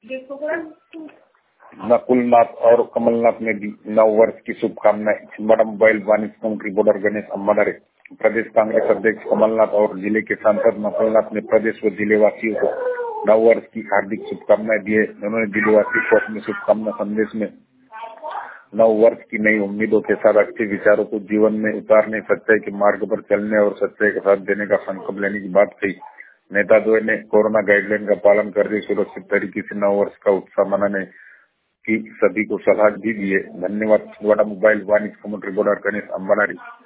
नकुलनाथ और कमलनाथ ने दी नव वर्ष की शुभकामनाएं। छिंदवाड़ा मोबाइल वाणिज्य कमेटी बोर्डर गणेश अम्बालारे। प्रदेश कांग्रेस अध्यक्ष कमलनाथ और जिले के सांसद नकुलनाथ ने प्रदेश व जिले वासियों को नव वर्ष की हार्दिक शुभकामनाएं दी है। उन्होंने जिलेवासियों को अपने शुभकामना संदेश में नव वर्ष की नई उम्मीदों के साथ अच्छे विचारों को जीवन में उतारने, सच्चाई के मार्ग पर चलने और सच्चाई का साथ देने का संकल्प लेने की बात कही। नेता द्वय ने कोरोना गाइडलाइन का पालन करके सुरक्षित तरीके से नव वर्ष का उत्साह मनाने की सभी को सलाह भी दी है। धन्यवाद। छिंदवाड़ा मोबाइल वाणिज्य कमेटी बोर्डर गणेश अम्बालारी।